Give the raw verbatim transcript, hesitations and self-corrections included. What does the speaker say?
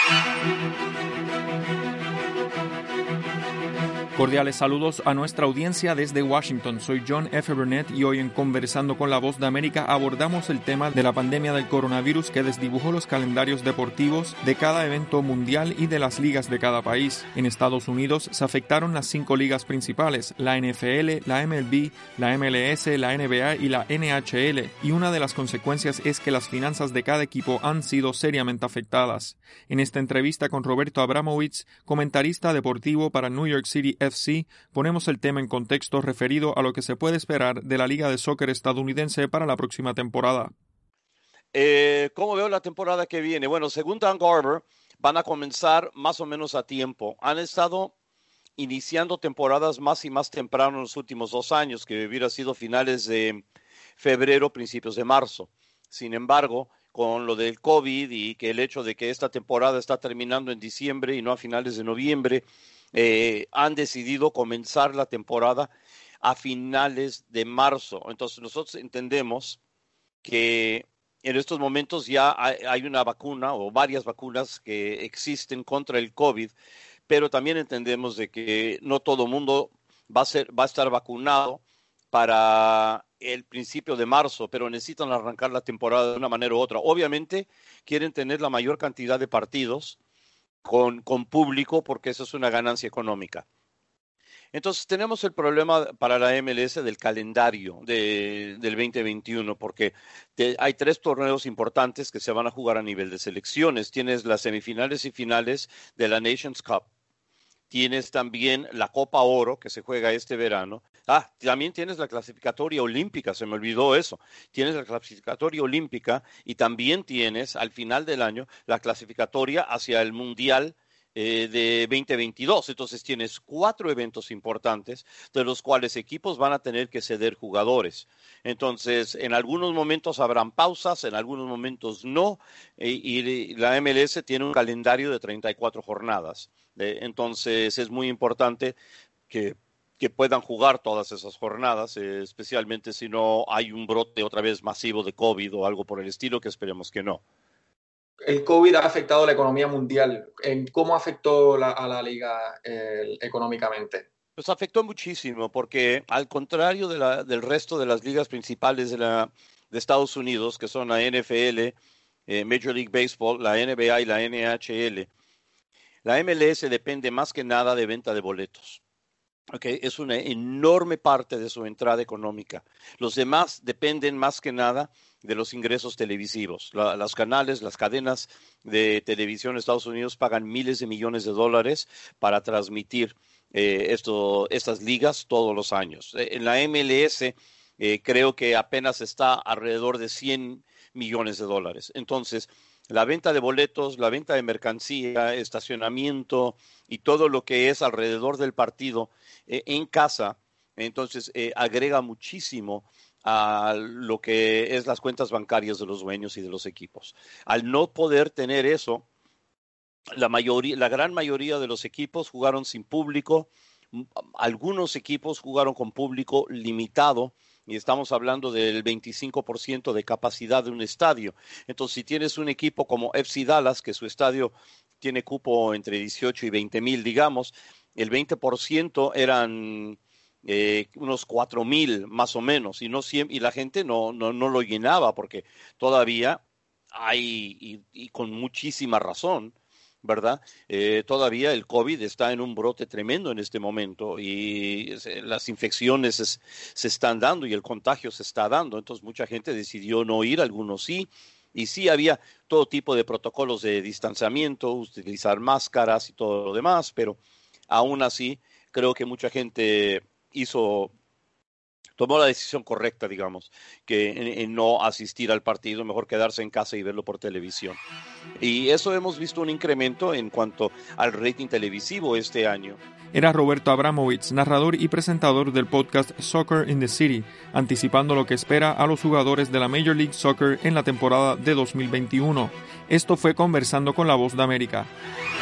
Cordiales saludos a nuestra audiencia desde Washington. Soy John F. Burnett y hoy en Conversando con la Voz de América abordamos el tema de la pandemia del coronavirus que desdibujó los calendarios deportivos de cada evento mundial y de las ligas de cada país. En Estados Unidos se afectaron las cinco ligas principales, la N F L, la M L B, la M L S, la N B A y la N H L, y una de las consecuencias es que las finanzas de cada equipo han sido seriamente afectadas. En esta entrevista con Roberto Abramovich, comentarista deportivo para New York City F C, ponemos el tema en contexto referido a lo que se puede esperar de la Liga de Soccer estadounidense para la próxima temporada. Eh, ¿Cómo veo la temporada que viene? Bueno, según Dan Garber, van a comenzar más o menos a tiempo. Han estado iniciando temporadas más y más temprano en los últimos dos años, que hubiera sido finales de febrero, principios de marzo. Sin embargo, con lo del COVID y que el hecho de que esta temporada está terminando en diciembre y no a finales de noviembre, Eh, han decidido comenzar la temporada a finales de marzo. Entonces nosotros entendemos que en estos momentos ya hay, hay una vacuna o varias vacunas que existen contra el COVID, pero también entendemos de que no todo el mundo va a ser, va a estar vacunado para el principio de marzo, pero necesitan arrancar la temporada de una manera u otra. Obviamente quieren tener la mayor cantidad de partidos Con, con público, porque eso es una ganancia económica. Entonces tenemos el problema para la M L S del calendario de, del veinte veintiuno, porque te, hay tres torneos importantes que se van a jugar a nivel de selecciones. Tienes las semifinales y finales de la Nations Cup. Tienes también la Copa Oro, que se juega este verano. Ah, también tienes la clasificatoria olímpica, se me olvidó eso. Tienes la clasificatoria olímpica y también tienes, al final del año, la clasificatoria hacia el Mundial eh, de veinte veintidós. Entonces tienes cuatro eventos importantes, de los cuales equipos van a tener que ceder jugadores. Entonces, en algunos momentos habrán pausas, en algunos momentos no, eh, y la M L S tiene un calendario de treinta y cuatro jornadas. Eh, entonces es muy importante que, que puedan jugar todas esas jornadas, eh, especialmente si no hay un brote otra vez masivo de COVID o algo por el estilo, que esperemos que no. El COVID ha afectado la economía mundial. ¿Cómo afectó la, a la liga eh, económicamente? Pues afectó muchísimo porque, al contrario de la, del resto de las ligas principales de, la, de Estados Unidos, que son la N F L, eh, Major League Baseball, la N B A y la N H L, la M L S depende más que nada de venta de boletos. Okay, es una enorme parte de su entrada económica. Los demás dependen más que nada de los ingresos televisivos. La, los canales, las cadenas de televisión en Estados Unidos pagan miles de millones de dólares para transmitir eh, esto, estas ligas todos los años. En la M L S eh, creo que apenas está alrededor de cien millones de dólares. Entonces, la venta de boletos, la venta de mercancía, estacionamiento y todo lo que es alrededor del partido eh, en casa, entonces eh, agrega muchísimo a lo que es las cuentas bancarias de los dueños y de los equipos. Al no poder tener eso, la mayoría, la gran mayoría de los equipos jugaron sin público, algunos equipos jugaron con público limitado, y estamos hablando del veinticinco por ciento de capacidad de un estadio. Entonces, si tienes un equipo como F C Dallas, que su estadio tiene cupo entre dieciocho y veinte mil, digamos, el veinte por ciento eran eh, unos cuatro mil más o menos, y, no, y la gente no, no, no lo llenaba, porque todavía hay, y, y con muchísima razón, ¿verdad? Eh, todavía el COVID está en un brote tremendo en este momento y las infecciones es, se están dando y el contagio se está dando. Entonces mucha gente decidió no ir, algunos sí, y sí había todo tipo de protocolos de distanciamiento, utilizar máscaras y todo lo demás, pero aún así creo que mucha gente hizo... tomó la decisión correcta, digamos, que en, en no asistir al partido, mejor quedarse en casa y verlo por televisión. Y eso hemos visto un incremento en cuanto al rating televisivo este año. Era Roberto Abramovich, narrador y presentador del podcast Soccer in the City, anticipando lo que espera a los jugadores de la Major League Soccer en la temporada de dos mil veintiuno. Esto fue Conversando con la Voz de América.